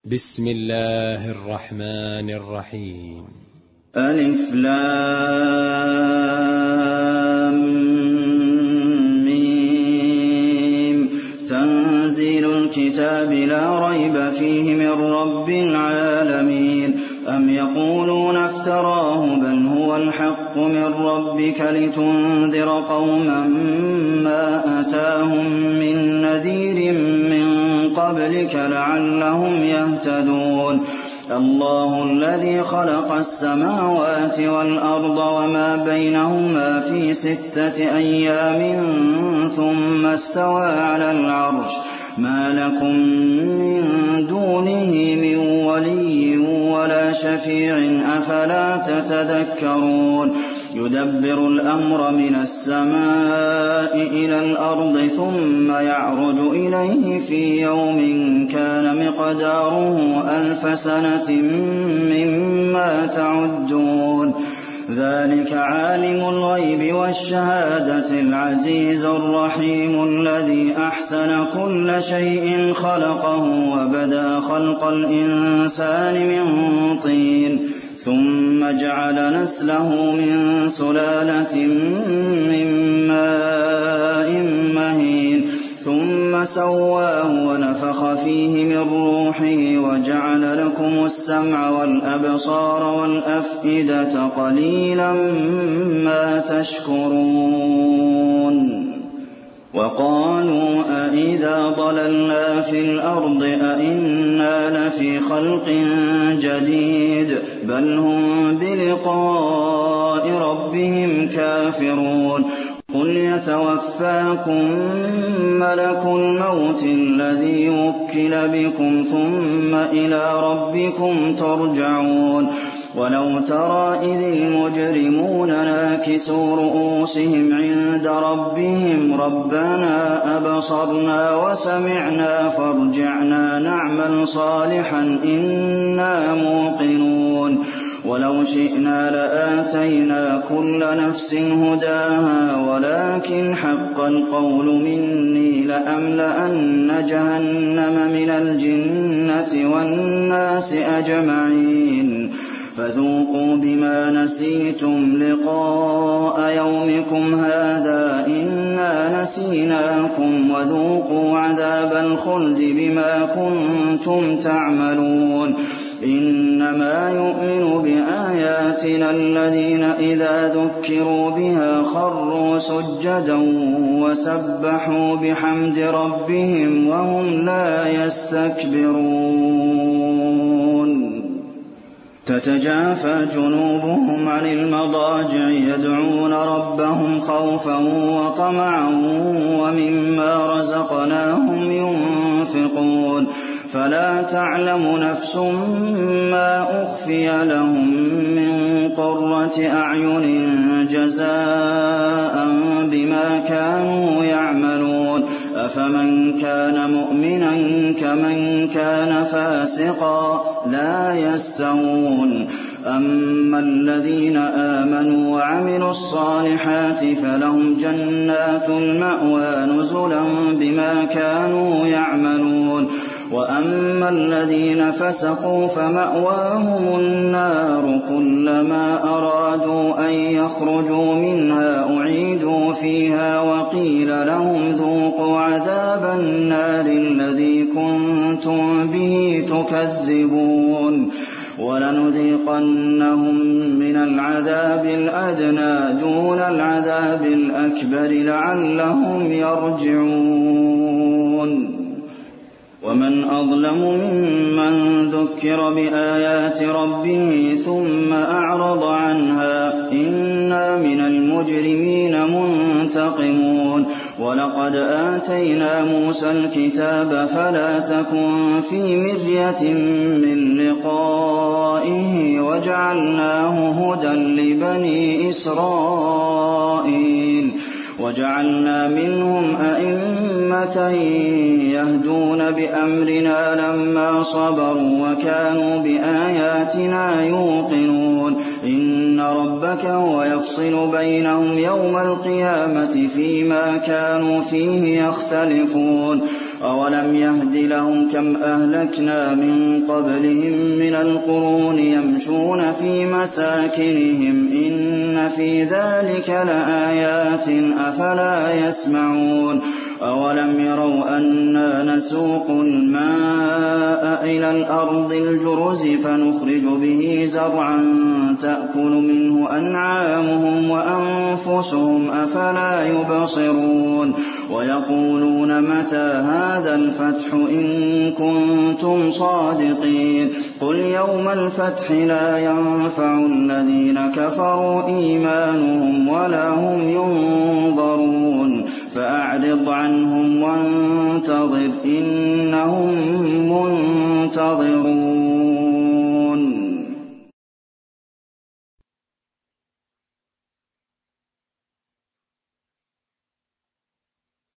بسم الله الرحمن الرحيم. ألف لام ميم. تنزيل الكتاب لا ريب فيه من رب العالمين. أم يقولون افتراه بل هو الحق من ربك لتنذر قوما ما أتاهم من نذير من قبلك لعلهم يهتدون. الله الذي خلق السماوات والأرض وما بينهما في 6 أيام ثم استوى على العرش ما لكم من دونه من ولي ولا شفيع أفلا تتذكرون. يدبر الأمر من السماء إلى الأرض ثم يعرج إليه في يوم كان مقداره 1000 سنة مما تعدون. ذلك عالم الغيب والشهادة العزيز الرحيم الذي أحسن كل شيء خلقه وبدأ خلق الإنسان من طين ثم جعل نسله من سلالة من ماء مهين ثم سواه ونفخ فيه من روحه وجعل لكم السمع والأبصار والأفئدة قليلا ما تشكرون. وقالوا أإذا ضللنا في الأرض أإنا لفي خلق جديد بل هم بلقاء ربهم كافرون. قل يتوفاكم ملك الموت الذي وكل بكم ثم إلى ربكم ترجعون. ولو ترى إذ المجرمون ناكسوا رؤوسهم عند ربهم ربنا أبصرنا وسمعنا فارجعنا نعمل صالحا إنا موقنون. ولو شئنا لآتينا كل نفس هداها ولكن حق القول مني لأملأن جهنم من الجنة والناس أجمعين. فذوقوا بما نسيتم لقاء يومكم هذا إنا نسيناكم وذوقوا عذاب الخلد بما كنتم تعملون. إنما يؤمن بآياتنا الذين إذا ذكروا بها خروا سجدا وسبحوا بحمد ربهم وهم لا يستكبرون. تتجافى جنوبهم عن المضاجع يدعون ربهم خوفا وطمعا ومما رزقناهم ينفقون. فلا تعلم نفس ما أخفي لهم من قرة أعين جزاء بما كانوا يعملون. أفمن كان مؤمنا كمن كان فاسقا لا يستوون. أما الذين آمنوا وعملوا الصالحات فلهم جنات المأوى نزلا بما كانوا يعملون. وأما الذين فسقوا فمأواهم النار كلما أرادوا أن يخرجوا منها أعيدوا فيها وقيل لهم ذوقوا عذاب النار الذي كنتم به تكذبون. ولنذيقنهم من العذاب الأدنى دون العذاب الأكبر لعلهم يرجعون. ومن أظلم ممن ذكر بآيات ربه ثم أعرض عنها إنا من المجرمين منتقمون. ولقد آتينا موسى الكتاب فلا تكن في مرية من لقائه وجعلناه هدى لبني إسرائيل. وجعلنا منهم أئمة يهدون بأمرنا لما صبروا وكانوا بآياتنا يوقنون. إن ربك هو يفصل بينهم يوم القيامة فيما كانوا فيه يختلفون. أولم يهد لهم كم أهلكنا من قبلهم من القرون يمشون في مساكنهم إن في ذلك لآيات أفلا يسمعون أولم يروا أنا نسوق الماء إلى الأرض الجرز فنخرج به زرعا تأكل منه أنعامهم وأنفسهم أفلا يبصرون ويقولون متى هذا الفتح إن كنتم صادقين قل يوم الفتح لا ينفع الذين كفروا إيمانهم ولا هم ينظرون فأعرض عنهم وانتظر